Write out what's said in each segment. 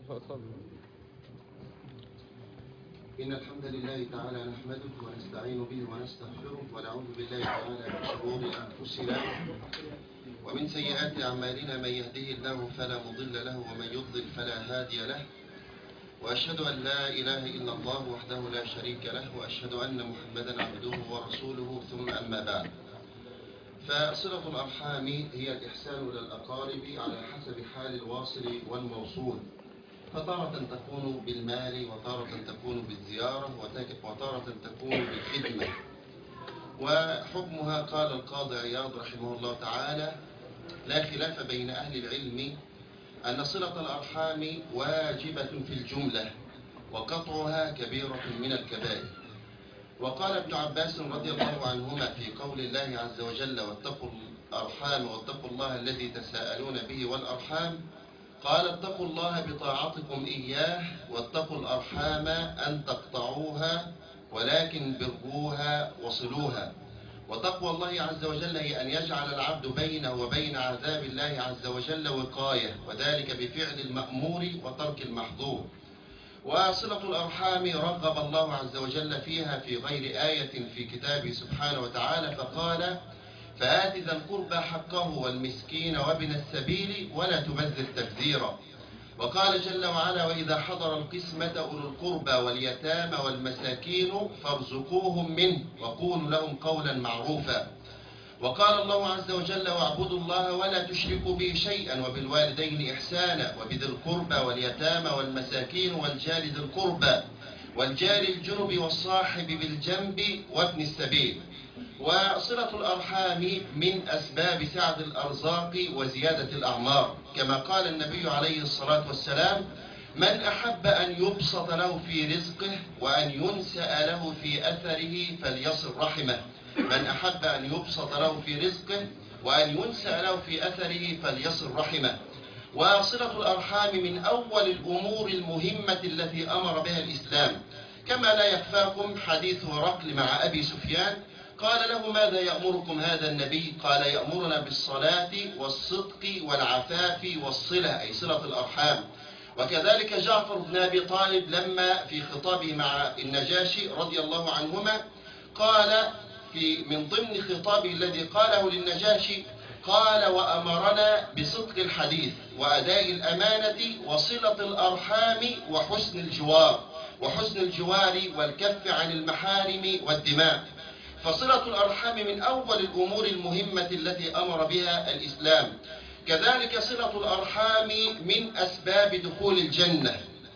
إن الحمد لله تعالى نحمده ونستعين به ونستغفره ونعوذ بالله تعالى من شرور أنفسنا ومن سيئات أعمالنا. من يهده الله فلا مضل له ومن يضلل فلا هادي له، وأشهد أن لا إله إلا الله وحده لا شريك له، وأشهد أن محمدا عبده ورسوله، ثم أما بعد. فصلة الأرحام هي الإحسان إلى الأقارب على حسب حال الواصل والموصول، فتارة تكون بالمال، وتارة تكون بالزيارة، وتارة تكون بالخدمة. وحكمها قال القاضي عياض رحمه الله تعالى: لا خلاف بين أهل العلم أن صلة الأرحام واجبة في الجملة، وقطعها كبيرة من الكبائر. وقال ابن عباس رضي الله عنهما في قول الله عز وجل: واتقوا الأرحام واتقوا الله الذي تساءلون به والأرحام، قال: اتقوا الله بطاعتكم إياه، واتقوا الأرحام أن تقطعوها، ولكن بروها وصلوها. وتقوى الله عز وجل هي أن يجعل العبد بينه وبين عذاب الله عز وجل وقاية، وذلك بفعل المأمور وترك المحظور. وصلة الأرحام رغب الله عز وجل فيها في غير آية في كتابه سبحانه وتعالى، فقال: فآت ذا القربى حقه والمسكين وابن السبيل ولا تبذر تبذيرا. وقال جل وعلا: وإذا حضر القسمة أولو القربى واليتامى والمساكين فارزقوهم منه وقولوا لهم قولا معروفا. وقال الله عز وجل: واعبدوا الله ولا تشركوا به شيئا وبالوالدين إحسانا وبذي القربى واليتامى والمساكين والجار ذي القربى والجار الجنب والصاحب بالجنب وابن السبيل. وصلة الأرحام من أسباب سعة الأرزاق وزيادة الأعمار، كما قال النبي عليه الصلاة والسلام: من أحب أن يبسط له في رزقه وأن ينسأ له في أثره فليصل رحمه. من أحب أن يبسط له في رزقه وأن ينسأ له في أثره فليصل رحمه. وصلة الأرحام من أول الأمور المهمة التي أمر بها الإسلام، كما لا يخفاكم حديث هرقل مع أبي سفيان، قال له: ماذا يأمركم هذا النبي؟ قال: يأمرنا بالصلاة والصدق والعفاف والصلة، أي صلة الأرحام. وكذلك جعفر بن أبي طالب لما في خطابه مع النجاشي رضي الله عنهما قال من ضمن خطابه الذي قاله للنجاشي، قال: وأمرنا بصدق الحديث وأداء الأمانة وصلة الأرحام وحسن الجوار والكف عن المحارم والدماء. فصلة الأرحام من أول الأمور المهمة التي أمر بها الإسلام. كذلك صلة الأرحام من أسباب دخول الجنة.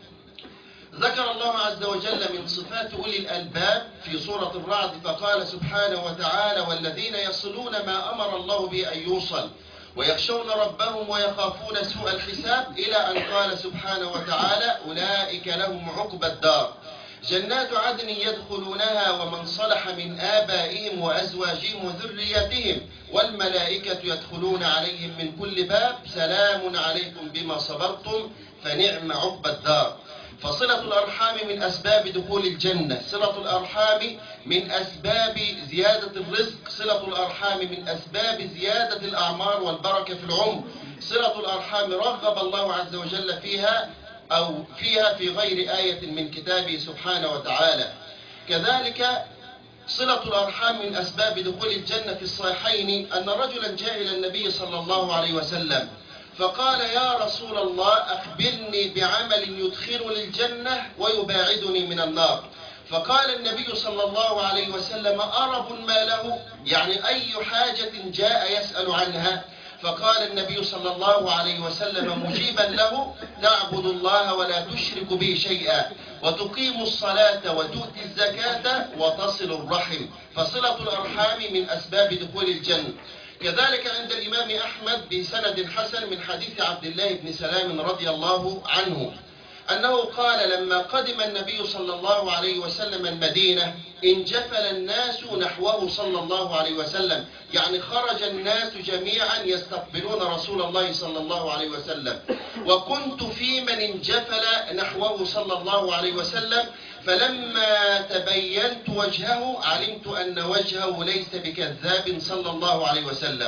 ذكر الله عز وجل من صفات أولي الألباب في سورة الرعد، فقال سبحانه وتعالى: والذين يصلون ما أمر الله به أن يوصل ويخشون ربهم ويخافون سوء الحساب، إلى أن قال سبحانه وتعالى: أولئك لهم عقبى الدار جنات عدن يدخلونها ومن صلح من آبائهم وأزواجهم وذريتهم والملائكة يدخلون عليهم من كل باب سلام عليكم بما صبرتم فنعم عقبى الدار. فصلة الأرحام من أسباب دخول الجنة. صلة الأرحام من أسباب زيادة الرزق. صلة الأرحام من أسباب زيادة الأعمار والبركة في العمر. صلة الأرحام رغب الله عز وجل فيها في غير آية من كتابه سبحانه وتعالى. كذلك صلة الأرحام من أسباب دخول الجنة. في الصحيحين أن رجلا جاء إلى النبي صلى الله عليه وسلم فقال: يا رسول الله، أخبرني بعمل يدخلني الجنة ويباعدني من النار. فقال النبي صلى الله عليه وسلم: أرب ما له؟ يعني أي حاجة جاء يسأل عنها؟ فقال النبي صلى الله عليه وسلم مجيبا له: تعبد الله ولا تشرك به شيئا، وتقيم الصلاة وتؤتي الزكاة وتصل الرحم. فصلة الأرحام من أسباب دخول الجنة. كذلك عند الإمام أحمد بسند حسن من حديث عبد الله بن سلام رضي الله عنه أنه قال: لما قدم النبي صلى الله عليه وسلم المدينة انجفل الناس نحوه صلى الله عليه وسلم، يعني خرج الناس جميعا يستقبلون رسول الله صلى الله عليه وسلم، وكنت في من انجفل نحوه صلى الله عليه وسلم، فلما تبينت وجهه علمت أن وجهه ليس بكذاب صلى الله عليه وسلم.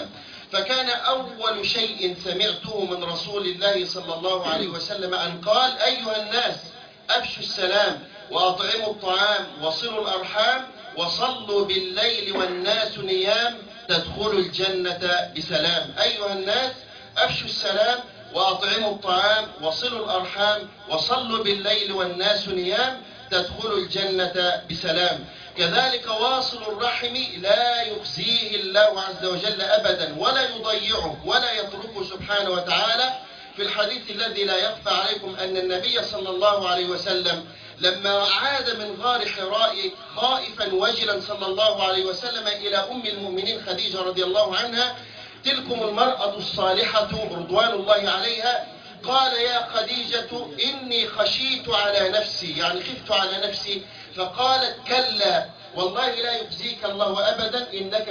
فكان أول شيء سمعته من رسول الله صلى الله عليه وسلم أن قال: أيها الناس أفشوا السلام وأطعموا الطعام وصلوا الأرحام وصلوا بالليل والناس نيام تدخلوا الجنة بسلام. أيها الناس أفشوا السلام وأطعموا الطعام وصلوا الأرحام وصلوا بالليل والناس نيام تدخلوا الجنة بسلام. كذلك واصل الرحم لا يخزيه الله عز وجل أبدا ولا يضيعه ولا يتركه سبحانه وتعالى. في الحديث الذي لا يخفى عليكم أن النبي صلى الله عليه وسلم لما عاد من غار حراء خائفا وجلا صلى الله عليه وسلم إلى أم المؤمنين خديجة رضي الله عنها، تلكم المرأة الصالحة رضوان الله عليها، قال: يا خديجة إني خشيت على نفسي، يعني خفت على نفسي. فقالت: كلا والله لا يخزيك الله أبدا، إنك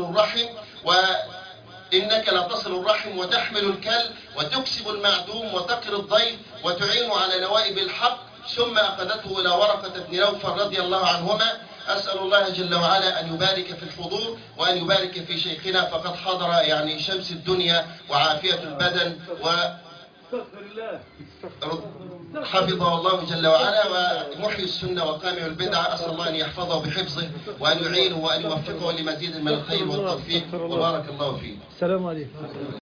لتصل الرحم وتحمل الكل وتكسب المعدوم وتقر الضيف وتعين على نوائب الحق. ثم أخذته إلى ورقة بن نوفل رضي الله عنهما. أسأل الله جل وعلا أن يبارك في الحضور وأن يبارك في شيخنا، فقد حضر يعني شمس الدنيا وعافية البدن حفظه الله جل وعلا، ومحيي السنة وقامع البدعة. أسأل الله أن يحفظه بحفظه وأن يعينه وأن يوفقه لمزيد من الخير والتوفيق، وبارك الله فيه. السلام عليكم.